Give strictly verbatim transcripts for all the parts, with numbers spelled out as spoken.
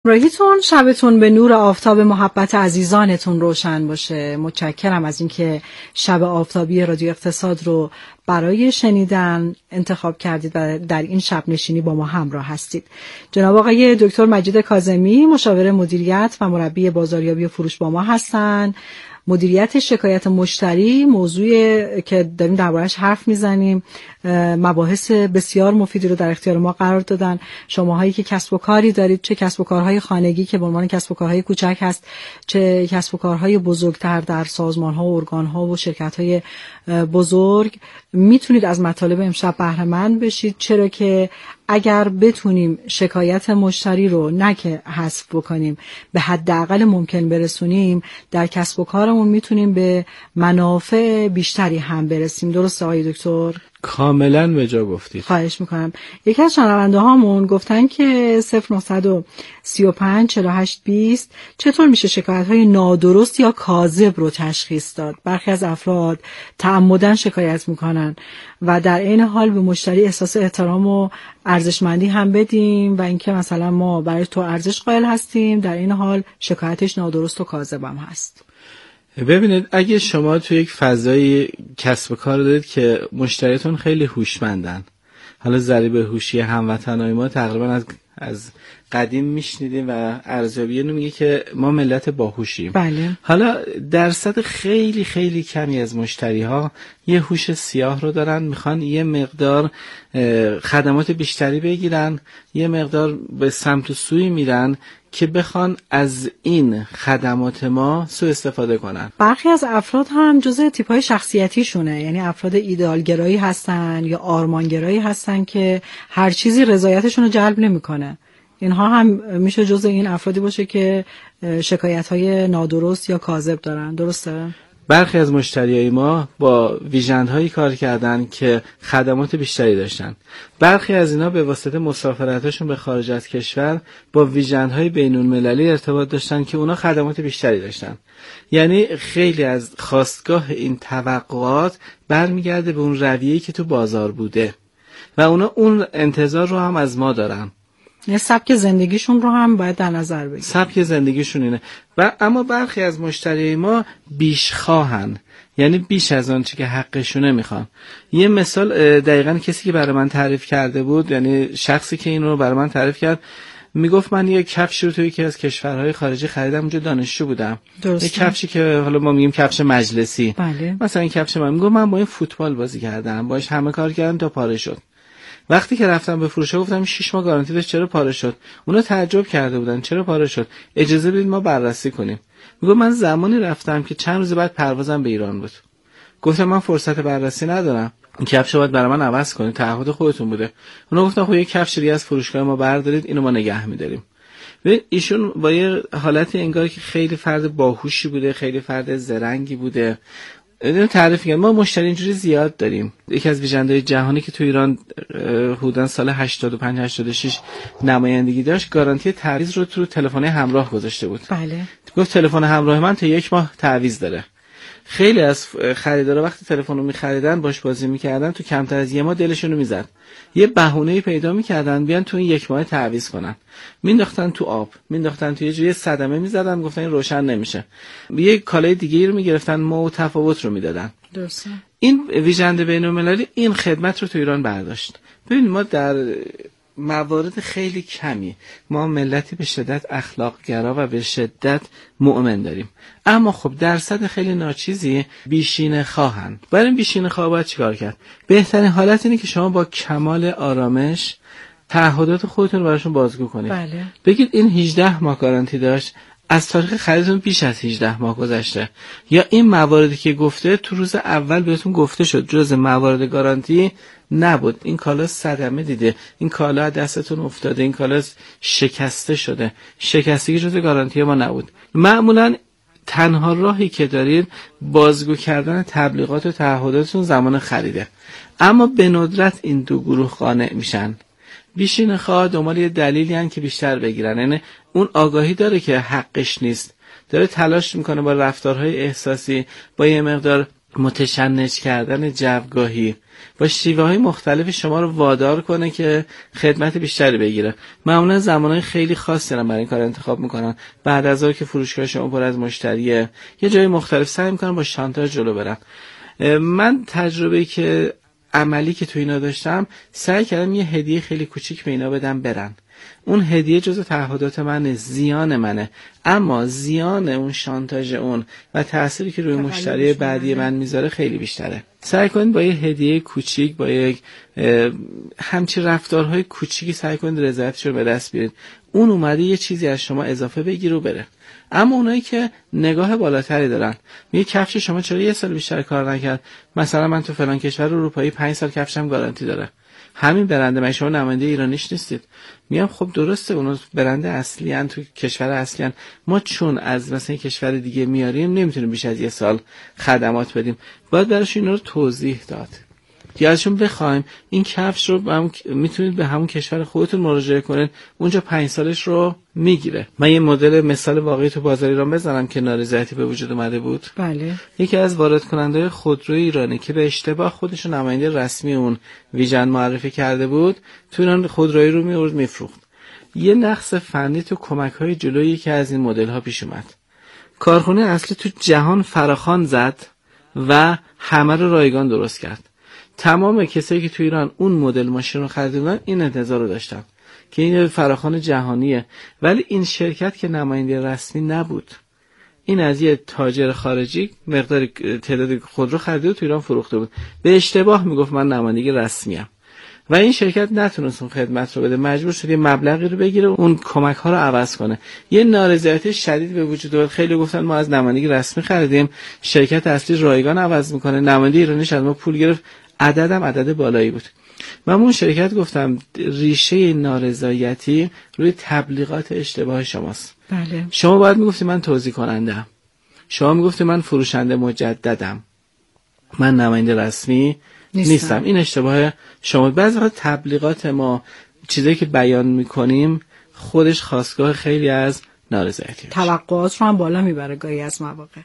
همراهیتون شبتون به نور آفتاب محبت عزیزانتون روشن باشه. متشکرم از اینکه شب آفتابی رادیو اقتصاد رو برای شنیدن انتخاب کردید و در این شب نشینی با ما همراه هستید. جناب آقای دکتر مجید کاظمی، مشاور مدیریت و مربی بازاریابی و فروش با ما هستن. مدیریت شکایت مشتری موضوعی که داریم درباره‌اش حرف میزنیم. مباحث بسیار مفیدی رو در اختیار ما قرار دادن. شماهایی که کسب و کاری دارید، چه کسب و کارهای خانگی که به عنوان کسب و کارهای کوچک هست، چه کسب و کارهای بزرگتر در سازمان‌ها و ارگان‌ها و شرکت‌های بزرگ، میتونید از مطالب امشب بهره مند بشید، چرا که اگر بتونیم شکایت مشتری رو نه که حذف بکنیم، به حداقل ممکن برسونیم، در کسب و کارمون میتونیم به منافع بیشتری هم برسیم. درسته آقای دکتر؟ کاملا به جا گفتید. خواهش میکنم. یکی از شنونده هامون گفتن که صفر نه سه پنج چهل و هشت بیست چطور میشه شکایت های نادرست یا کاذب رو تشخیص داد؟ برخی از افراد تعمدن شکایت میکنن و در این حال به مشتری احساس احترام و ارزشمندی هم بدیم و اینکه مثلا ما برای تو ارزش قائل هستیم، در این حال شکایتش نادرست و کاذب هم هست. ببینید، اگه شما تو یک فضای کسب و کار دارید که مشتریتون خیلی هوشمندن، حالا ضریب هوشی هموطنای ما تقریبا از از قدیم میشنیدیم و ارزیابی اینو میگه که ما ملت باهوشیم. بله. حالا درصد خیلی خیلی کمی از مشتری ها یه هوش سیاه رو دارن، میخوان یه مقدار خدمات بیشتری بگیرن، یه مقدار به سمت و سوی میرن که بخوان از این خدمات ما سوء استفاده کنن. برخی از افراد هم جزء تیپ‌های شخصیتیشونه، یعنی افراد ایدئالگرایی هستن یا آرمانگرایی هستن که هر چیزی رضایتشون رو جلب نمی‌کنه. اینها هم میشه جزء این افرادی باشه که شکایت‌های نادرست یا کاذب دارن. درسته؟ برخی از مشتریای ما با ویژندهایی کار کردن که خدمات بیشتری داشتن. برخی از اینا به واسطه مسافرتاشون به خارج از کشور با ویژندهای بین‌المللی ارتباط داشتن که اونا خدمات بیشتری داشتن. یعنی خیلی از خواستگاه این توقعات برمیگرده به اون رویه‌ای که تو بازار بوده و اونا اون انتظار رو هم از ما دارن. یه سبک زندگیشون رو هم باید در نظر بگیریم. سبک زندگیشون اینه. و اما برخی از مشتری ما بیش خواهن، یعنی بیش از آنچه که حقشونه میخوان. یه مثال دقیقاً کسی که برای من تعریف کرده بود، یعنی شخصی که این رو برای من تعریف کرد، میگفت من یه کفش رو توی یکی از کشورهای خارجی خریدم، اونجا دانشجو بودم. درسته. یه کفشی که حالا ما میگیم کفش مجلسی. بله. مثلا این کفش من میگم من با این فوتبال بازی کردم، باش همه کار کردم تا پاره شد. وقتی که رفتم به فروشه گفتم شش ماه گارانتی داشت، چرا پاره شد؟ اونا تعجب کرده بودن چرا پاره شد؟ اجازه بدید ما بررسی کنیم. میگم من زمانی رفتم که چند روز بعد پروازم به ایران بود. گفتم من فرصت بررسی ندارم، این کفش رو باید برای من عوض کنید، تعهد خودتون بوده. اونا گفتن خب یه کفش دیگه از فروشگاه ما بردارید، اینو ما نگه می‌داریم. ببین ایشون با یه حالت انگار که خیلی فرد باهوشی بوده، خیلی فرد زرنگی بوده. اینو تعریف کردم. ما مشتری اینجوری زیاد داریم. یکی از ویژندهای جهانی که تو ایران حدوداً سال هشتاد و پنج هشتاد و شش نمایندگی داشت، گارانتی تعویض رو تو تلفن همراه گذاشته بود. بله. گفت تلفن همراه من تا یک ماه تعویض داره. خیلی از خریدارا وقتی تلفن رو می‌خریدن باش بازی می‌کردن، تو کمتر از یه ماه دلشون رو می‌زد. یه بهونه‌ای پیدا می‌کردن بیان تو این یک ماه تعویض کنن. مینداختن تو آب، مینداختن تو یه جوری صدمه می‌زدن، گفتن این روشن نمیشه. یه کالای دیگه‌ای رو می‌گرفتن، متفاوت رو میدادن. درسته. این ویژند بین‌المللی این خدمت رو تو ایران برداشت. ببین ما در موارد خیلی کمی ما ملتی به شدت اخلاق‌گرا و به شدت مؤمن داریم، اما خب درصد خیلی ناچیزی بیشینه خواهن. برای این بیشینه خواه باید چیکار کرد؟ بهترین حالت اینه که شما با کمال آرامش تعهدات خودتون براشون بازگو کنید. بله. بگید این هجده ماه گارانتی داشت، از تاریخ خریدتون بیش از هجده ماه گذشته، یا این مواردی که گفته تو روز اول بهتون گفته شد جز موارد گارانتی نبود، این کالا صدمه دیده، این کالا دستتون افتاده، این کالا شکسته شده، شکستگی جز گارانتی ما نبود. معمولا تنها راهی که دارید بازگو کردن تبلیغات و تعهداتتون زمان خریده. اما به ندرت این دو گروه قانع میشن. بیشین خواه دنبال یه دلیلی هن که بیشتر بگیرن، یعنی اون آگاهی داره که حقش نیست، داره تلاش میکنه با رفتارهای احساسی، با یه مقدار متشنج کردن جوگاهی با شیوه های مختلف شما رو وادار کنه که خدمت بیشتری بگیره. معمولا زمانهای خیلی خاصی رو برای این کار انتخاب میکنن. بعد از اون که فروشگاه شما پر از مشتریه، یه جای مختلف سعی میکنن با شانتاژ جلو برن. من تجربه‌ای که عملی که تو اینا داشتم، سعی کردم یه هدیه خیلی کوچیک به اینا بدم برن. اون هدیه جزو تعهدات منه، زیان منه، اما زیان اون شانتاژ اون و تأثیری که روی مشتری بعدی من میذاره خیلی بیشتره. سعی کنید با یه هدیه کوچیک، با یک همچین رفتارهای کوچیکی سعی کنید رضایتش رو به دست بیارید. اون اومده یه چیزی از شما اضافه بگیره و بره. اما اونایی که نگاه بالاتری دارن، میگه کفش شما چرا یه سال بیشتر کار نکرد؟ مثلا من تو فلان کشور اروپایی پنج سال کفشم گارانتی داره. همین برنده، من شما نماینده ایرانیش نیستید. میگم خب درسته، اونا برنده اصلی ان، تو کشور اصلی ان. ما چون از مثلا کشور دیگه میاریم نمیتونیم بیش از یه سال خدمات بدیم. باید براش اینا رو توضیح داد. یا ازشون بخوایم این کفش رو هم میتونید به همون کشور خودتون مراجعه کنید، اونجا پنج سالش رو میگیره. من یه مدل مثال واقعی تو بازار ایران بزنم که نارضایتی به وجود اومده بود. بله. یکی از وارد کننده خودروی ایرانی که به اشتباه خودش نماینده رسمی اون ویژن معرفی کرده بود، تو ایران خودرویی رو میورد میفروخت. یه نقص فنی تو کمک‌های جلویی که از این مدل‌ها پیش اومد. کارخونه اصلی تو جهان فراخوان زد و همه رو رایگان درست کرد. تمام کسایی که تو ایران اون مدل ماشین رو خریدن این انتظار رو داشتن که این فراخوان جهانیه، ولی این شرکت که نماینده رسمی نبود. این از یه تاجر خارجی مقدار تعداد خودرو خریده و تو ایران فروخته بود. به اشتباه میگفت من نماینده رسمیم و این شرکت نتونست اون خدمت رو بده، مجبور شد یه مبلغی رو بگیره اون کمک ها رو عوض کنه. یه نارضایتی شدید به وجود اومد. خیلی گفتن ما از نماینده رسمی خریدیم، شرکت اصلی رایگان عوض میکنه، نماینده ایرانیش از ما پول گرفت. عددم عدد بالایی بود. من اون شرکت گفتم ریشه نارضایتی روی تبلیغات اشتباه شماست. بله. شما باید میگفتی من توزیع کنندم، شما میگفتی من فروشنده مجددم، من نماینده رسمی نیستم, نیستم. این اشتباه شما. بعضی وقت تبلیغات ما، چیزایی که بیان میکنیم، خودش خاستگاه خیلی از نارضایتی، توقعات رو هم بالا میبره گاهی از مواقع.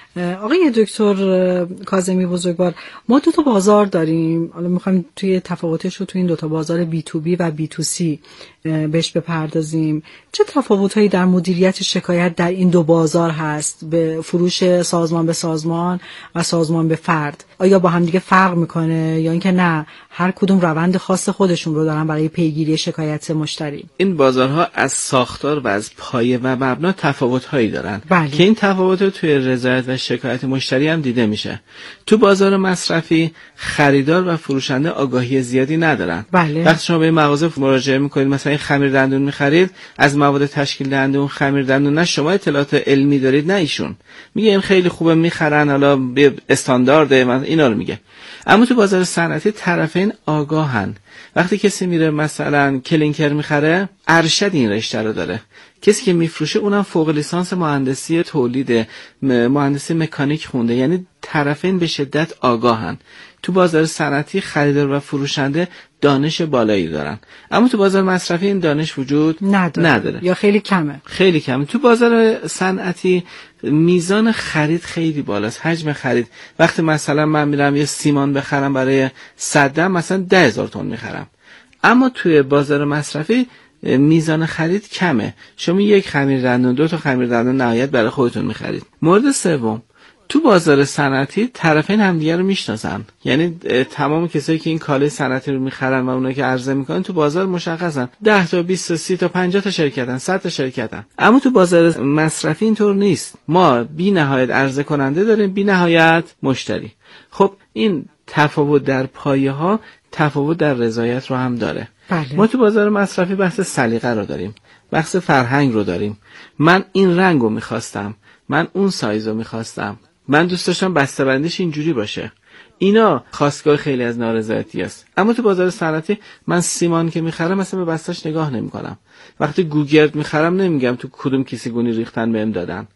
آقای دکتر کاظمی بزرگوار، ما دو تا بازار داریم. حالا میخوایم توی تفاوتش رو توی این دو تا بازار بی تو بی و بی تو سی بهش بپردازیم. چه تفاوتایی در مدیریت شکایت در این دو بازار هست، به فروش سازمان به سازمان و سازمان به فرد؟ آیا با هم دیگه فرق میکنه یا اینکه نه هر کدوم روند خاص خودشون رو دارن برای پیگیری شکایت مشتری؟ این بازارها از ساختار و از پایه و مبنا تفاوت‌هایی دارن. بله. که این تفاوت‌ها توی رضایت و شکایت مشتری هم دیده میشه. تو بازار مصرفی خریدار و فروشنده آگاهی زیادی ندارن. بله. وقتی شما به مغازه مراجعه میکنید، مثلا خمیر دندون میخرید، از مواد تشکیل دهنده اون خمیر دندون نه شما اطلاعات علمی دارید نه ایشون. میگه این خیلی خوبه میخرن، حالا به استاندارده، مثلا اینا رو میگه. اما تو بازار صنعتی طرفین آگاهن. وقتی کسی میره مثلا کلینکر میخره، ارشد این رشته رو داره. کسی که میفروشه اونم فوق لیسانس مهندسی تولید، مهندسی مکانیک خونده. یعنی طرفین به شدت آگاهن. تو بازار صنعتی خریدار و فروشنده دانش بالایی دارن، اما تو بازار مصرفی این دانش وجود نداره, نداره. یا خیلی کمه. خیلی کمه. تو بازار صنعتی میزان خرید خیلی بالاست، حجم خرید. وقتی مثلا من میرم یه سیمان بخرم برای صدم، مثلا ده هزار تن میخرم. اما توی بازار مصرفی میزان خرید کمه. شما یک خمیر دندون، دو تا خمیر دندون نهایت برای خودتون میخرید. مورد سوم، تو بازار صنعتی طرفین همدیگه رو میشناسن. یعنی تمام کسایی که این کالای صنعتی رو میخرن و اونایی که عرضه میکنن تو بازار مشخصن. ده تا بیست تا سی تا پنجاه تا شرکتن، صد تا شرکتن. اما تو بازار مصرفی اینطور نیست. ما بی نهایت عرضه کننده داریم، بی نهایت مشتری. خب این تفاوت در پایه ها تفاوت در رضایت رو هم داره. بله. ما تو بازار مصرفی بحث سلیقه رو داریم، بحث فرهنگ رو داریم. من این رنگ رو میخواستم، من اون سایز رو میخواستم، من دوست داشتم بسته‌بندیش اینجوری باشه. اینا خواستگاه خیلی از نارضایتی است. اما تو بازار صنعتی من سیمان که میخرم مثلا به بسته‌اش نگاه نمیکنم. وقتی گوگرد میخرم نمیگم تو کدوم کیسه گونی ریختن بهم دادن.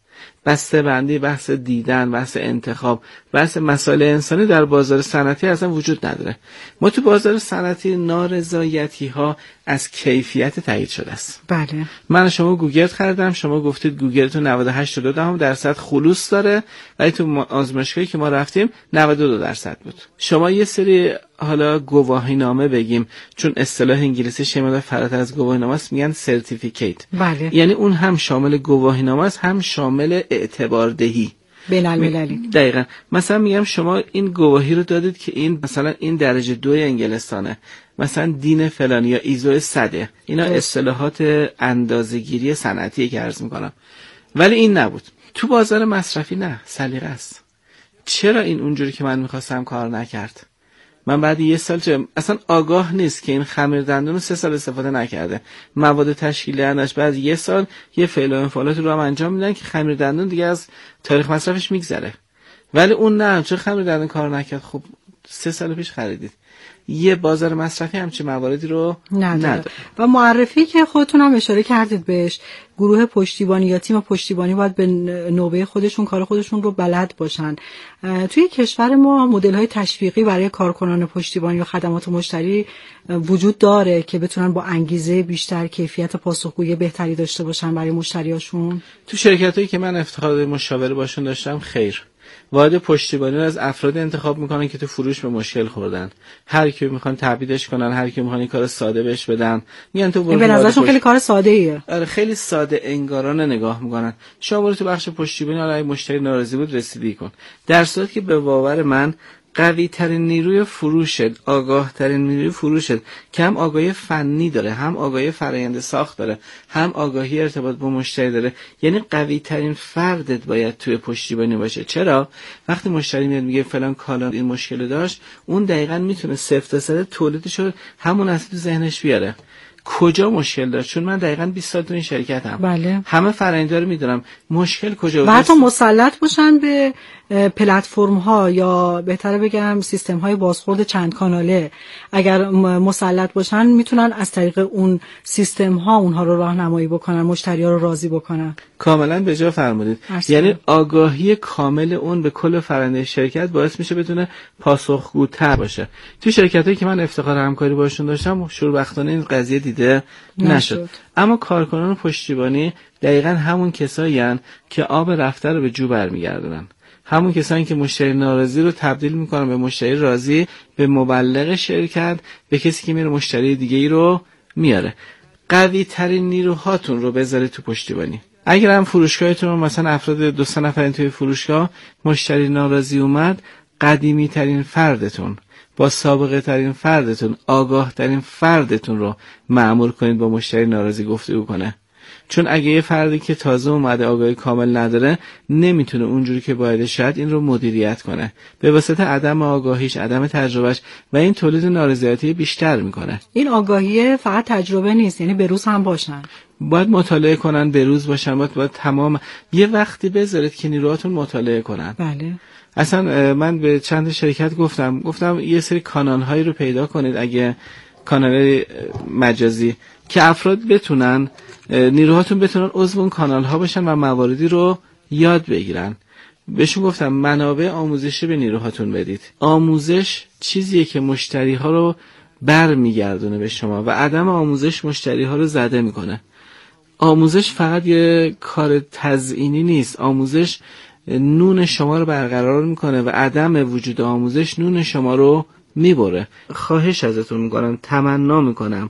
بسته بندی، بحث دیدن، بحث انتخاب، بحث مسائل انسانی در بازار صنعتی اصلا وجود نداره. ما تو بازار صنعتی نارضایتی ها از کیفیت تایید شده است. بله. من شما گوگل خریدم، شما گفتید گوگل تو نود و هشت و دو دهم درصد خلوص داره، ولی تو آزمایشگاهی که ما رفتیم نود و دو درصد بود. شما یه سری حالا گواهینامه بگیم، چون اصطلاح انگلیسی شما فراتر از گواهینامه است، میگن سرتیفیکیت. بله. یعنی اون هم شامل گواهینامه است، هم شامل اعتباردهی بین المللی. دقیقاً. مثلا میگم شما این گواهی رو دادید که این مثلا این درجه دوی انگلستانه، مثلا دین فلانی یا ایزو صده، اینا اصطلاحات اندازه‌گیری صنعتی که عرض میکنم. ولی این نبود. تو بازار مصرفی نه، سلیقه است. چرا این اونجوری که من میخواستم کار نکرد؟ من بعد یه سال چه اصلا آگاه نیست که این خمیر دندون رو سه سال استفاده نکرده، مواد تشکیلی انداش بعد یه سال یه فعل و انفعالاتی رو هم انجام میدن که خمیر دندون دیگه از تاریخ مصرفش میگذره. ولی اون نه، چه خمیر دندون کار نکرد. خب سه سال پیش خریدید. یه بازار مصرفی همچین مواردی رو نداره. نداره. و معرفی که خودتون هم اشاره کردید بهش، گروه پشتیبانی یا تیم پشتیبانی باید به نوبه خودشون کار خودشون رو بلد باشن. توی کشور ما مدل‌های تشویقی برای کارکنان پشتیبانی و خدمات مشتری وجود داره که بتونن با انگیزه بیشتر کیفیت پاسخگویی بهتری داشته باشن برای مشتریاشون. تو شرکتایی که من افتخار مشاوره باشون داشتم خیر. واحد پشتیبانی رو از افراد انتخاب میکنن که تو فروش به مشکل خوردن. هر کی میخوان تعبیدش کنن، هر کی میخوان این کار ساده بهش بدن، میگن تو برو. به نظرشون خیلی کار ساده ایه. آره خیلی ساده انگارانه نگاه میکنن. شما برو تو بخش پشتیبانی، حالا اگه مشتری ناراضی بود رسیدگی کن. در صورتی که به باور من قوی ترین نیروی فروشت، آگاه ترین نیروی فروشت که هم آگاهی فنی داره، هم آگاهی فرآیند ساخت داره، هم آگاهی ارتباط با مشتری داره، یعنی قوی ترین فردت باید توی پشتیبانی باشه. چرا؟ وقتی مشتری میاد میگه فلان کالا این مشکل داشت، اون دقیقاً میتونه صفر درصد تولیدش رو همون از تو ذهنش بیاره. کجا مشکل داشت؟ چون من دقیقاً بیست سال تو این شرکتم. بله. همه فرآیندها رو میدونم. مشکل کجا بود؟ و حتی مسلط باشن به پلتفرم ها یا بهتره بگم سیستم های بازخورد چند کاناله. اگر مسلط باشن میتونن از طریق اون سیستم ها اونها رو راهنمایی بکنن، مشتری ها رو راضی بکنن. کاملا به جا فرمودید. یعنی آگاهی کامل اون به کل فرآیند شرکت باعث میشه بتونه پاسخگوتر باشه. تو شرکتایی که من افتخار همکاری باشون داشتم شوربختانه این قضیه دیده نشد. نشد. اما کارکنان پشتیبانی دقیقاً همون کسایی هستند که آب رفته رو به جو برمیگردونن. همون کسایی که مشتری ناراضی رو تبدیل میکنن به مشتری راضی، به مبلغ شرکت، به کسی که میره مشتری دیگه ای رو میاره. قوی ترین نیروهاتون رو بذارید تو پشتیبانی. اگر هم فروشگاهتون رو مثلا افراد دو سه نفرین توی فروشگاه مشتری ناراضی اومد، قدیمی ترین فردتون، با سابقه ترین فردتون، آگاه ترین فردتون رو مأمور کنید با مشتری ناراضی گفتگو کنه. چون اگه یه فردی که تازه اومده آگاهی کامل نداره، نمیتونه اونجوری که باید شاید این رو مدیریت کنه. به واسطه عدم آگاهیش، عدم تجربهش و این تولید نارضایتی بیشتر میکنه. این آگاهی فقط تجربه نیست، یعنی به روز هم باشن. باید مطالعه کنن، به روز باشن، باید, باید تمام یه وقتی بذارید که نیروهاتون مطالعه کنن. بله. اصلا من به چند شرکت گفتم گفتم یه سری کانال‌هایی رو پیدا کنید، اگه کانال مجازی که افراد بتونن، نیروهاتون بتونن عضو اون کانال ها باشن و مواردی رو یاد بگیرن. بهشون گفتم منابع آموزشی به نیروهاتون بدید. آموزش چیزیه که مشتری ها رو بر میگردونه به شما و عدم آموزش مشتری ها رو زده میکنه. آموزش فقط یه کار تزیینی نیست. آموزش نون شما رو برقرار میکنه و عدم وجود آموزش نون شما رو میبره. خواهش ازتون میکنم، تمنا میکنم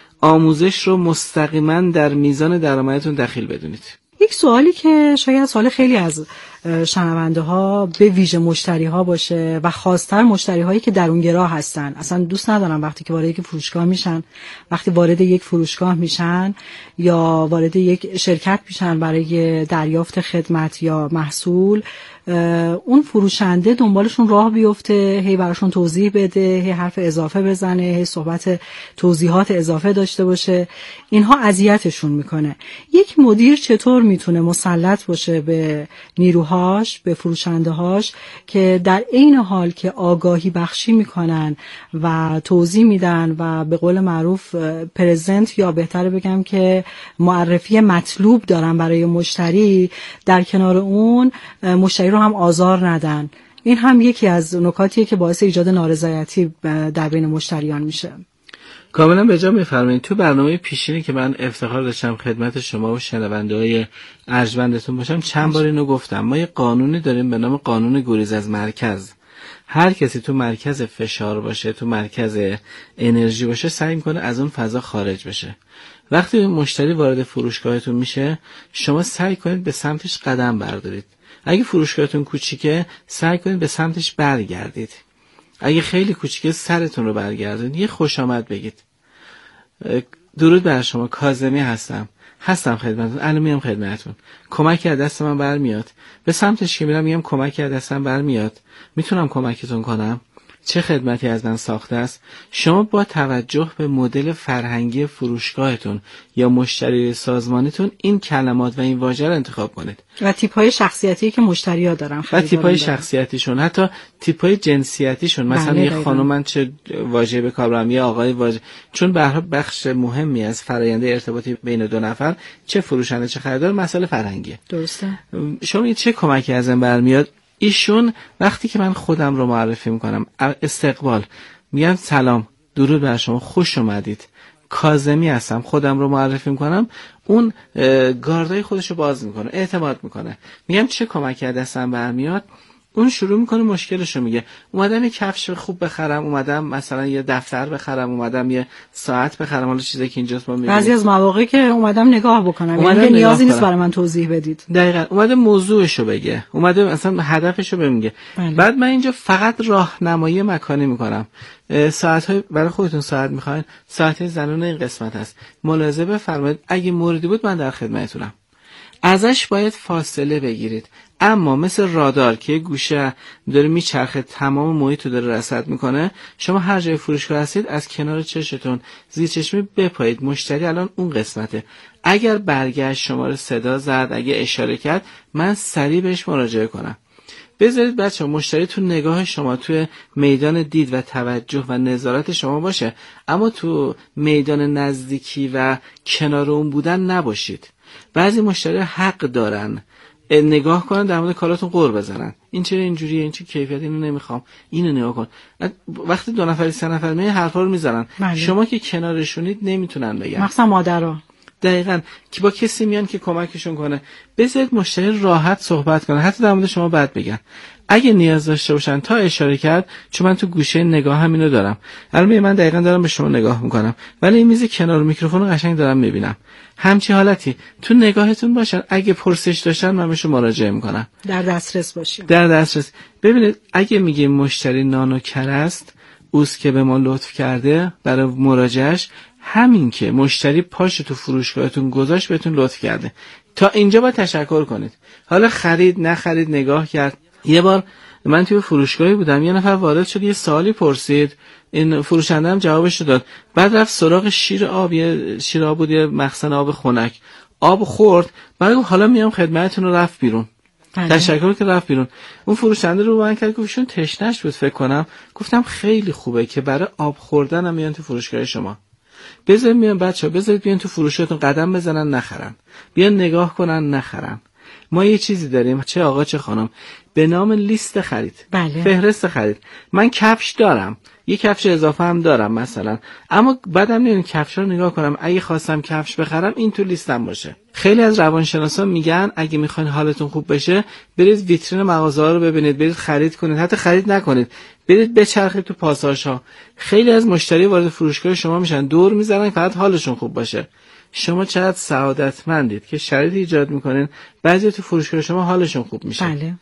آموزش رو مستقیما در میزان درآمدتون دخیل بدونید. یک سوالی که شاید سوال خیلی از شنونده ها به ویژه مشتری ها باشه و خاص‌تر مشتری هایی که درونگرا هستن، اصلا دوست ندارم وقتی که وارد یک فروشگاه میشن، وقتی وارد یک فروشگاه میشن یا وارد یک شرکت میشن برای دریافت خدمت یا محصول، اون فروشنده دنبالشون راه بیفته، هی براشون توضیح بده، هی حرف اضافه بزنه، هی صحبت توضیحات اضافه داشته باشه. اینها اذیتشون میکنه. یک مدیر چطور میتونه مسلط باشه به نیروهاش، به فروشنده هاش، که در عین حال که آگاهی بخشی میکنن و توضیح میدن و به قول معروف پرزنت، یا بهتره بگم که معرفی مطلوب دارن برای مشتری، در کنار اون مشتری رو هم آزار ندن. این هم یکی از نکاتیه که باعث ایجاد نارضایتی در بین مشتریان میشه. کاملا به جا میفرمایید. تو برنامه پیشینی که من افتخار داشتم خدمت شما و شنونده‌های ارجمندتون باشم، چند بار اینو گفتم. ما یه قانونی داریم به نام قانون گریز از مرکز. هر کسی تو مرکز فشار باشه، تو مرکز انرژی باشه، سعی میکنه از اون فضا خارج بشه. وقتی مشتری وارد فروشگاهتون میشه، شما سعی کنید به سمتش قدم بردارید. اگه فروشگاهتون کوچیکه، سعی کنید به سمتش برگردید. اگه خیلی کوچیکه، سرتون رو برگردونید، یه خوش آمد بگید. درود بر شما، کاظمی هستم. هستم خدمتتون، الان میام خدمتتون. کمکی از دست من برمیاد. به سمتش که میرم میگم کمکی از دستم برمیاد. میتونم کمکتون کنم؟ چه خدمتی از من ساخته است؟ شما با توجه به مدل فرهنگی فروشگاهتون یا مشتری سازمانیتون این کلمات و این واژه رو انتخاب کنید. و تیپ‌های شخصیتی که مشتری‌ها دارن، و تیپ‌های شخصیتیشون، حتی تیپ‌های جنسیتیشون. مثلا یه خانم من چه واژه به کار برم، یه آقای واژه، چون به هر بخش مهمی از فرآیند ارتباطی بین دو نفر، چه فروشنده چه خریدار، مسئله فرهنگیه. درسته. شما چه کمکی ازم برمیاد؟ ایشون وقتی که من خودم رو معرفی میکنم، استقبال، میگم سلام، درود بر شما، خوش اومدید، کاظمی هستم، خودم رو معرفی میکنم، اون گاردای خودش رو باز میکنه، اعتماد میکنه. میگم چه کمکی از دستم برمیاد؟ اون شروع میکنه مشکلش رو میگه. اومدم یه کفش خوب بخرم، اومدم مثلا یه دفتر بخرم، اومدم یه ساعت بخرم، حالا چیزی که اینجاست ما میگیم. بعضی از مواقع که اومدم نگاه بکنم، یعنی نیازی نیست برای من توضیح بدید. دقیقاً. اومده موضوعشو بگه، اومده مثلا هدفشو بگه. بعد من اینجا فقط راهنمایی مکانی میکنم. ساعت‌های برای خودتون ساعت میخواین؟ ساعت زنونه این قسمت هست. ملاحظه بفرمایید، اگه موردی بود من در خدمتتونم. ازش باید فاصله بگیرید. اما مثل رادار که گوشه داره میچرخه، تمام محیط رو داره رصد میکنه، شما هر جای فروشگاه هستید از کنار چشتون زیر چشمی بپایید. مشتری الان اون قسمته. اگر برگشت شما رو صدا زد، اگه اشاره کرد، من سریع بهش مراجعه کنم. بذارید بچه مشتری تو نگاه شما، توی میدان دید و توجه و نظارت شما باشه، اما تو میدان نزدیکی و کنار اون بودن نباشید. بعضی مشتری حق دارن نگاه کنن، در مورد کاراتون قور بزنن، این چرا اینجوریه، این چه کیفیت، اینو نمیخوام، اینو نگاه کن. وقتی دو نفری سه نفر می حرفا رو میزنن، شما که کنارشونید نمیتونن بگن، مثلا مادرها. دقیقاً. که با کسی میان که کمکشون کنه. بذارید مشتری راحت صحبت کنه، حتی در مورد شما بد بگن. اگه نیاز داشته باشن تا اشاره کرد، چون من تو گوشه نگاه هم اینو دارم. الان من دقیقاً دارم به شما نگاه میکنم، ولی این میز کنار میکروفون رو قشنگ دارم میبینم. همچی حالتی تو نگاهتون باشن. اگه پرسش داشتن من بهشون مراجعه میکنم. در دسترس باشیم. در دسترس. ببینید اگه میگیم مشتری نانوکر است، اوست که به ما لطف کرده برای مراجعهش، همین که مشتری پاش تو فروشگاهتون گذاشت بهتون لطف کرده، تا اینجا باید تشکر کنید. حالا خرید نخرید نگاه کرد. یه بار من توی فروشگاهی بودم، یه نفر وارد شد، یه سوالی پرسید، این فروشنده هم جوابش رو داد. بعد رفت سراغ شیر آب، یه شیر آب بود، یه مخزن آب خنک، آب خورد. بعد گفت حالا میام خدمتتون، رو رفت بیرون. تشکر که رفت بیرون. اون فروشنده رو من کرد، گفتشون تشنش بود فکر کنم. گفتم خیلی خوبه که برای آب خوردن هم میان تو فروشگاه شما. بذارید میان بچه‌ها، بذارید بیان تو فروشتون قدم بزنن نخرن، بیان نگاه کنن نخرن. ما یه چیزی داریم، چه آقا چه خانم، به نام لیست خرید. بله. فهرست خرید. من کفش دارم، یه کفش اضافه هم دارم مثلا، اما بعدم نمیدونم کفش رو نگاه کنم، اگه خواستم کفش بخرم این تو لیستم باشه. خیلی از روانشناسا میگن اگه میخواین حالتون خوب بشه، برید ویترین مغازه‌ها رو ببینید، برید خرید کنید، حتی خرید نکنید، برید بچرخید تو پاساژها. خیلی از مشتری وارد فروشگاه شما میشن، دور میزنن فقط حالشون خوب باشه. شما چقدر سعادتمندید که شرایط ایجاد میکنین بعضی تو فروشگاه شما حالشون خوب میشه. بله.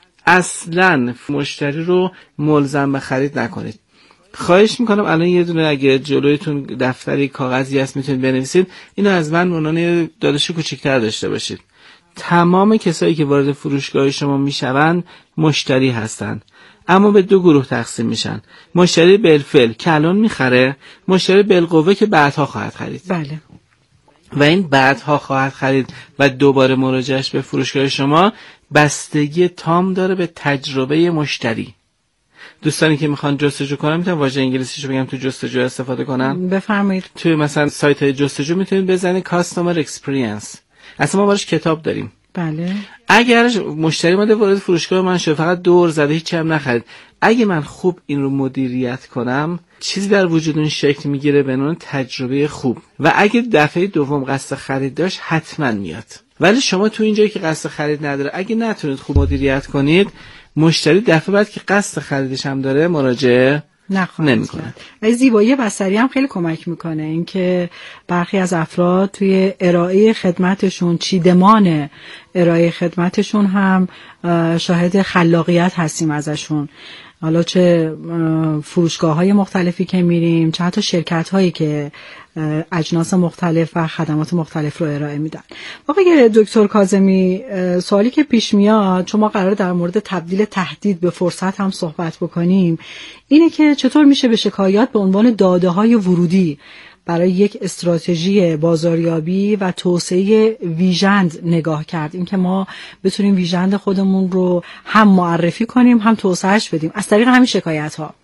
اصلاً مشتری رو ملزم به خرید نکنید. خواهش میکنم الان یه دونه اگه جلویتون دفتری کاغذی هست میتونید بنویسید، اینو از من عنوان داداش کوچیک‌تر داشته باشید. تمام کسایی که وارد فروشگاه شما میشوند مشتری هستند، اما به دو گروه تقسیم میشن. مشتری بالفعل که الان میخره، مشتری بالقوه که بعدها خواهد خرید. بله. و این بعدها خواهد خرید و دوباره مراجعش به فروشگاه شما بستگی تام داره به تجربه مشتری. دوستانی که میخوان جستجو کنن میتونن واژه انگلیسیشو بگم تو جستجو استفاده کنن. بفرمایید. توی مثلا سایت های جستجو میتونید بزنید کاستومر اکسپریانس. اصلا ما براش کتاب داریم. بله. اگر مشتری اومده وارد فروشگاه من شده فقط دور زده هیچی هم نخرید، اگه من خوب این رو مدیریت کنم چیزی در وجود اون شکل میگیره به نوع تجربه خوب و اگه دفعه دوم قصد خرید داشت حتما میاد. ولی شما تو اینجایی که قصد خرید نداره اگه نتونید خوب مدیریت کنید، مشتری دفعه بعد که قصد خریدش هم داره مراجعه نمیکنه. و زیبایی بصری هم خیلی کمک میکنه، اینکه برخی از افراد توی ارائه خدمتشون، چیدمان ارائه خدمتشون هم شاهد خلاقیت هستیم ازشون. حالا چه فروشگاه‌های مختلفی که میریم، چه حتی شرکت‌هایی که اجناس مختلف و خدمات مختلف رو ارائه میدن. آقای دکتر کاظمی، سوالی که پیش میاد، چون ما قراره در مورد تبدیل تهدید به فرصت هم صحبت بکنیم، اینه که چطور میشه به شکایات به عنوان داده‌های ورودی برای یک استراتژی بازاریابی و توسعه ویژند نگاه کرد. این که ما بتونیم ویژند خودمون رو هم معرفی کنیم هم توسعهش بدیم از طریق همین شکایت ها.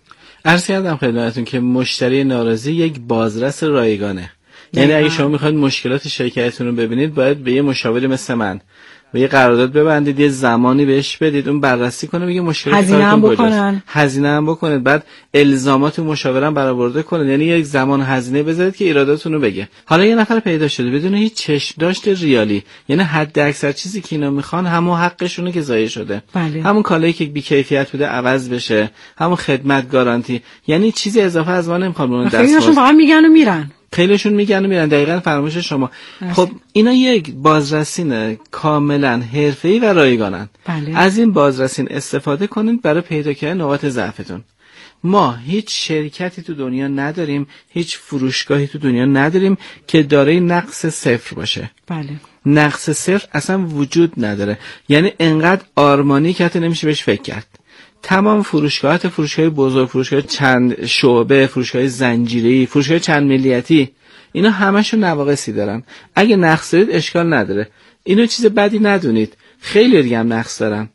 عرض کردم خدمتتون که مشتری ناراضی یک بازرس رایگانه. یعنی اگه شما میخواید مشکلات شرکتتون رو ببینید، باید به یه مشاوری مثل من و یه قرارداد ببندید، یه زمانی بهش بدید، اون بررسی کنه بگه مشکلات کارتون کجاست، هزینه هم بکنید، بعد الزامات مشاورم برآورده کنید. یعنی یک زمان هزینه بذارید که ایراداتون رو بگه. حالا یه نفر پیدا شده بدون هیچ چشم داشت ریالی، یعنی حد اکثر چیزی که اینا میخوان همون حقشونه که ضایع شده. بله. همون کالایی که بی کیفیت بوده عوض بشه، همون خدمت گارانتی، یعنی چیزی اضافه از ما نمیخوان. اون دستمزد فقط میگن و میرن. خیلیشون میگن و میرن. دقیقاً فرمایش شما. خب اینا یک بازرسین کاملا حرفه‌ای و رایگانن. بله. از این بازرسین استفاده کنید برای پیدا کردن نقاط ضعفتون. ما هیچ شرکتی تو دنیا نداریم، هیچ فروشگاهی تو دنیا نداریم که دارای نقص صفر باشه. بله. نقص صفر اصلا وجود نداره. یعنی انقدر آرمانی که حتی نمیشه بهش فکر کرد. تمام فروشگاهات، فروشگاه بزرگ، فروشگاه چند شعبه، فروشگاه زنجیره‌ای، فروشگاه چند ملیتی، اینا همشون نواقصی دارن. اگه نقص دارید اشکال نداره، اینو چیز بدی ندونید. خیلی دیگه هم نقص دارن.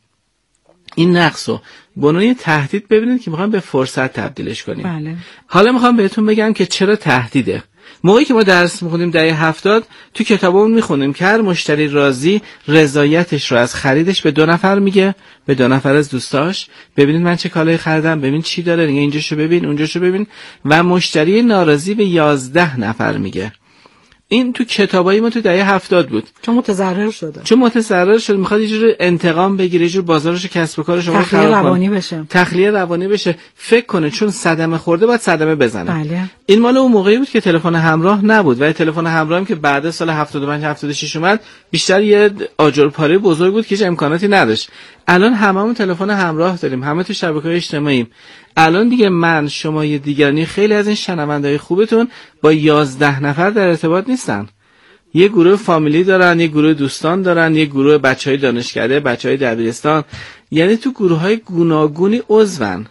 این نقصو به عنوان تهدید ببینید که میخوام به فرصت تبدیلش کنیم. بله. حالا میخوام بهتون بگم که چرا تهدیده. موقعی که ما درس میخونیم دهه هفتاد تو کتابمون میخونیم که هر مشتری راضی رضایتش رو از خریدش به دو نفر میگه، به دو نفر از دوستاش. ببینید من چه کالایی خریدم، ببین چی داره، دیگه اینجاشو ببین اونجاشو ببین. و مشتری ناراضی به یازده نفر میگه. این تو کتابای ما تو دهه هفتاد بود. چون متضرر شده. چون متضرر شد، میخواد یه جور انتقام بگیره، یه جور بازارش کسب و کارش رو خراب کنه. تخلیه روانی بشه. تخلیه روانی بشه. فکر کنه چون صدمه خورده باید صدمه بزنه. بله. این مال اون موقعی بود که تلفن همراه نبود و تلفن همراه هم که بعد سال هفتاد و پنج هفتاد و شش اومد، بیشتر یه آجرپاره بزرگ بود که هیچ امکاناتی نداشت. الان هممون تلفن همراه داریم، همه تو شبکه‌های اجتماعی. الان دیگه من، شما، یه دیگرانی، خیلی از این شنونده‌های خوبتون با یازده نفر در ارتباط نیستن. یه گروه فامیلی دارن، یه گروه دوستان دارن، یه گروه بچهای دانشکده، بچهای دبیرستان. یعنی تو گروه‌های گوناگونی عضون.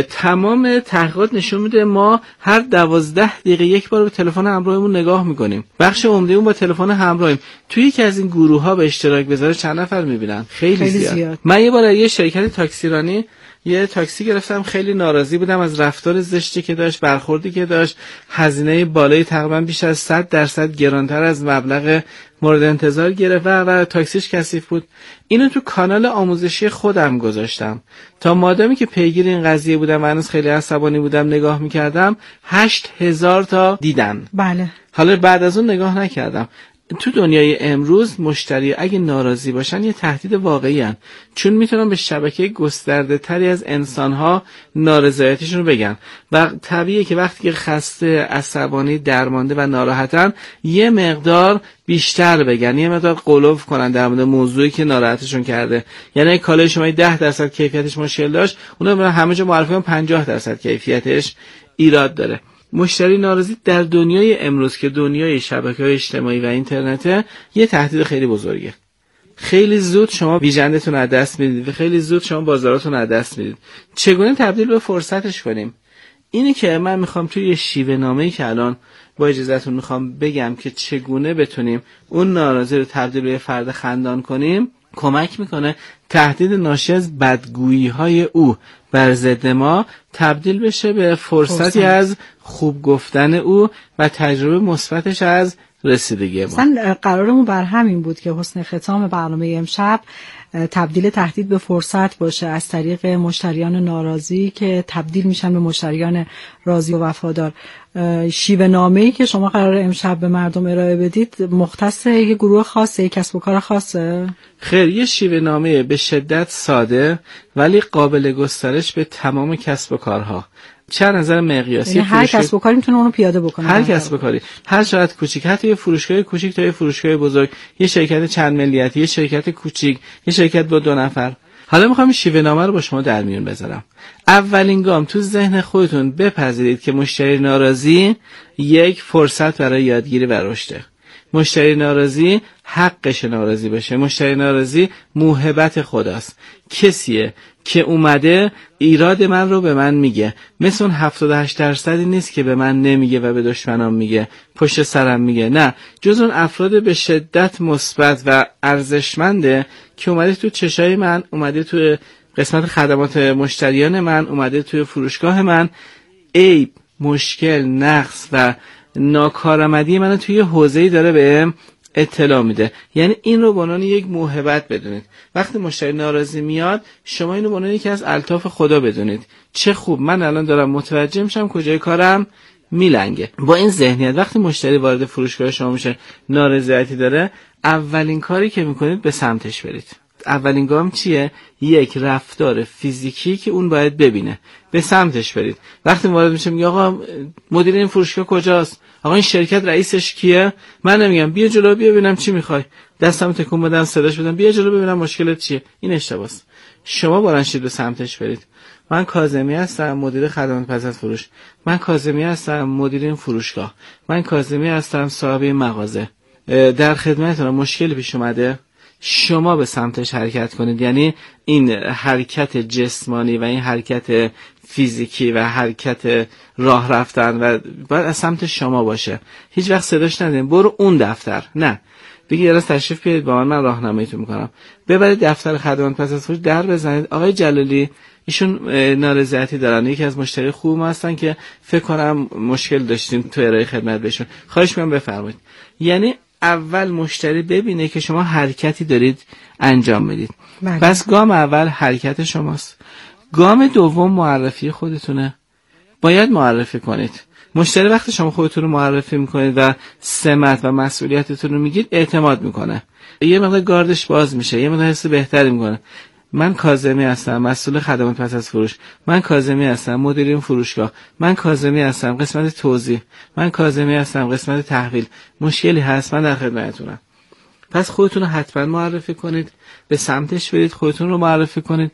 تمام تحقیقات نشون میده ما هر دوازده دقیقه یک بار به تلفن همراهمون نگاه میکنیم. بخش عمده اون با تلفن همراهیم. توی یکی از این گروه‌ها به اشتراک بذاره چند نفر میبینن؟ خیلی, خیلی زیاد. زیاد. من یه بار یه شرکت تاکسیرانی یه تاکسی گرفتم، خیلی ناراضی بودم از رفتار زشتی که داشت، برخوردی که داشت، هزینه بالای تقریبا بیش از صد درصد گرانتر از مبلغ مورد انتظار گرفت و, و تاکسیش کثیف بود. اینو تو کانال آموزشی خودم گذاشتم تا مادامی که پیگیر این قضیه بودم و هنوز خیلی عصبانی بودم نگاه میکردم، هشت هزار تا دیدن. بله. حالا بعد از اون نگاه نکردم. تو دنیای امروز مشتری اگه ناراضی باشن یه تهدید واقعی هن. چون میتونن به شبکه گسترده تری از انسانها نارضایتیشون رو بگن و طبیعیه که وقتی که خسته، عصبانی، درمانده و ناراحتن یه مقدار بیشتر بگن، یه مقدار غلو کنن در مورد موضوعی که ناراحتشون کرده. یعنی کالای شما ده درصد کیفیتش مشکل داشت، اونا همه جا معرفی کنن پنجاه درصد کیفیتش ایراد داره. مشتری ناراضی در دنیای امروز که دنیای شبکه‌های اجتماعی و اینترنته یه تهدید خیلی بزرگه. خیلی زود شما ویژندتون از دست میدید و خیلی زود شما بازاراتون از دست میدید. چگونه تبدیل به فرصتش کنیم؟ اینی که من میخوام توی یه شیوه نامه‌ای که الان با اجازهتون میخوام بگم که چگونه بتونیم اون ناراضی رو تبدیل به فرد خندان کنیم، کمک میکنه تهدید ناشی از بدگویی‌های او بر ضد ما تبدیل بشه به فرصتی فرصت. از خوب گفتن او و تجربه مثبتش از رسیدگی ما. اصلا قرارمون بر همین بود که حسن ختام برنامه امشب تبدیل تهدید به فرصت باشه از طریق مشتریان ناراضی که تبدیل میشن به مشتریان راضی و وفادار. شیوه نامه‌ای که شما قراره امشب به مردم ارائه بدید مختص یک گروه خاصه، یک کسب و کار خاصه؟ خیر، یه شیوه نامه به شدت ساده ولی قابل گسترش به تمام کسب و کارها. چه نظر مقیاسی، یعنی هر کسب و کاری میتونه اونو پیاده بکنه. هر کسب و کاری، هر شرکت کوچیک، حتی یه فروشگاه کوچیک تا یه فروشگاه بزرگ، یه شرکت چند ملیتی، یه شرکت کوچیک، یه شرکت با دو نفر. حالا میخوام شیوه نامه رو با شما در میون بذارم. اولین گام تو ذهن خودتون بپذیرید که مشتری ناراضی یک فرصت برای یادگیری و رشده. مشتری ناراضی حقش ناراضی بشه. مشتری ناراضی موهبت خداست. کسیه که اومده ایراد من رو به من میگه. مثل اون هفتاد و هشت درصدی نیست که به من نمیگه و به دشمنام میگه، پشت سرم میگه. نه، جز اون افراد به شدت مثبت و ارزشمنده که اومده تو چشای من، اومده تو قسمت خدمات مشتریان من، اومده توی فروشگاه من عیب، مشکل، نقص و ناکارآمدی منو توی حوزه‌ای داره بهم اطلاع میده. یعنی این رو به عنوان یک موهبت بدونید. وقتی مشتری ناراضی میاد، شما اینو به عنوان یکی از الطاف خدا بدونید. چه خوب، من الان دارم متوجه میشم کجای کارم میلنگه. با این ذهنیت وقتی مشتری وارد فروشگاه شما میشه نارضایتی داره، اولین کاری که میکنید به سمتش برید. اولین گام چیه؟ یک رفتار فیزیکی که اون باید ببینه. به سمتش برید. وقتی وارد میشه میگه آقا مدیر این فروشگاه کجاست؟ آقا این شرکت رئیسش کیه؟ من نمیگم بیا جلو بیا ببینم چی میخوای. دستم تکون بدم، صداش بدم، بیا جلو ببینم مشکلت چیه. این اشتباهه. شما بلند به سمتش برید. من کاظمی هستم، مدیر خدمات پس از فروش. من کاظمی هستم، مدیر این فروشگاه. من کاظمی هستم، صاحب این مغازه. در خدمتتونم. مشکلی پیش اومده؟ شما به سمتش حرکت کنید. یعنی این حرکت جسمانی و این حرکت فیزیکی و حرکت راه رفتن و باید از سمت شما باشه. هیچ وقت صداش ندین برو اون دفتر. نه، بگید یه راست تشریف بیارید با من، من راهنماییتون میکنم. ببرید دفتر خدمات پس از فروش، در بزنید. آقای جلالی ایشون نارضایتی دارن، یکی از مشتری خوب ما هستن که فکر کنم مشکل داشتین تو ارائه خدمت بهشون، خواهش میکنم بفرمایید. یعنی اول مشتری ببینه که شما حرکتی دارید انجام میدید. پس گام اول حرکت شماست. گام دوم معرفی خودتونه. باید معرفی کنید. مشتری وقتی شما خودتون رو معرفی میکنید و سمت و مسئولیتتون رو میگید اعتماد میکنه. یه مقدار گاردش باز میشه، یه مقدار حس بهتری میکنه. من کاظمی هستم، مسئول خدمات پس از فروش. من کاظمی هستم، مدیر این فروشگاه. من کاظمی هستم، قسمت توزیع. من کاظمی هستم، قسمت تحویل. مشکلی هست من در خدمتتونم. پس خودتون رو حتما معرفی کنید، به سمتش برید، خودتون رو معرفی کنید.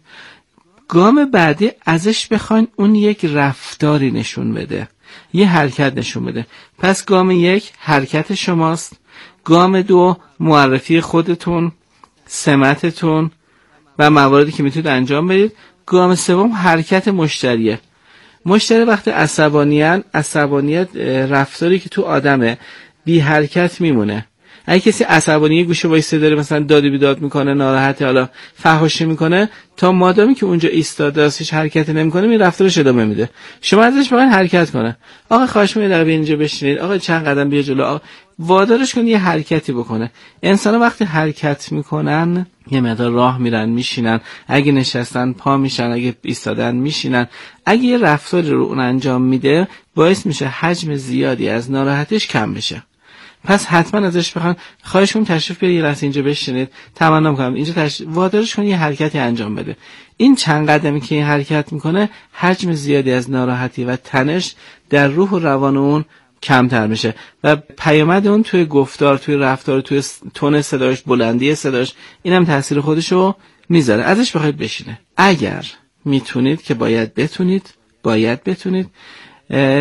گام بعدی ازش بخواین اون یک رفتاری نشون بده، یه حرکت نشون بده. پس گام یک حرکت شماست. گام دو معرفی خودتون، سمتتون و مواردی که میتونید انجام بدید. گام سوم حرکت مشتریه. مشتری وقتی عصبانیان، عصبانیت رفتاری که تو آدمه، بی حرکت میمونه. اگه کسی عصبانی گوشه وایسه داره مثلا داد و بیداد میکنه، ناراحته، حالا فحاشی میکنه، تا مادامی که اونجا ایستاده است هیچ حرکتی نمیکنه، این رفتارش ادامه میده. شما ازش بخواید حرکت کنه. آقا خواهش می‌کنم یه دقیقه اینجا بشینید. آقا چند قدم بیا جلو. آقا وادارش کن یه حرکتی بکنه. انسانا وقتی حرکت میکنن یه مقدار راه میرن، میشینن، اگه نشستن پا میشن، اگه ایستادن میشینن. اگه یه رفتاری رو اون انجام میده باعث میشه حجم زیادی از ناراحتیش کم بشه. پس حتما ازش بخوان خواهش کنم تشریف بیارید یه لحظه اینجا بشینید، تمنا می‌کنم اینجا تشریف وادارش کن یه حرکتی انجام بده. این چند قدمی که این حرکت میکنه حجم زیادی از ناراحتی و تنش در روح و روان اون کمتر میشه و پیامد اون توی گفتار، توی رفتار، توی تون صداش، بلندی صداش، اینم تاثیر خودشو میذاره. ازش بخواید بشینه. اگر میتونید که باید بتونید، باید بتونید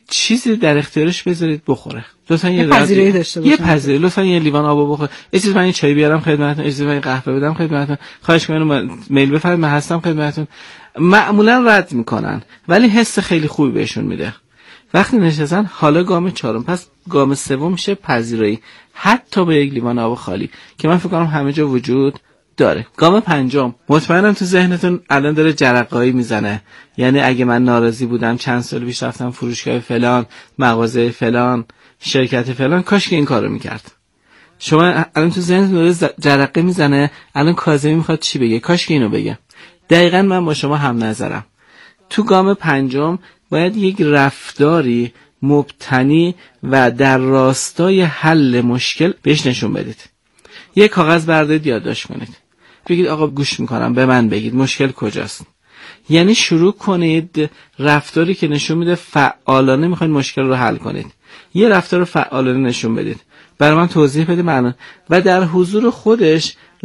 چیزی در اختیارش بذارید بخوره. لطفا یه پذیرایی داشته باشه. یه پذیرایی، لطفا یه لیوان آب بخوره. اجازه من یه چای بیارم خدمتتون، اجازه من قهوه بدم خدمتتون، خواهش می‌کنم میل بفرمایید من هستم خدمتتون. معمولا رد میکنن ولی حس خیلی خوبی بهشون میده. وقتی نشستن حالا گام چهارم، پس گام سوم میشه پذیرایی، حتی به یک لیوان آب خالی که من فکر کنم همه جا وجود داره. گام پنجم، مطمئنم تو ذهنتون الان داره جرقه‌ای میزنه، یعنی اگه من ناراضی بودم چند سال پیش رفتم فروشگاه فلان، مغازه فلان، شرکت فلان، کاش که این کارو میکرد. شما الان تو ذهنتون داره جرقه میزنه، الان کاظمی میخواد چی بگه، کاش که اینو بگه. دقیقاً من با شما هم نظرم. تو گام پنجم باید یک رفتاری مبتنی و در راستای حل مشکل بهش نشون بدید. یک کاغذ بردارید یادداشت کنید، بگید آقا گوش میکنم، به من بگید مشکل کجاست. یعنی شروع کنید رفتاری که نشون میده فعالانه میخواید مشکل رو حل کنید. یه رفتار فعالانه نشون بدید، برای من توضیح بده معنی، و در حضور خودش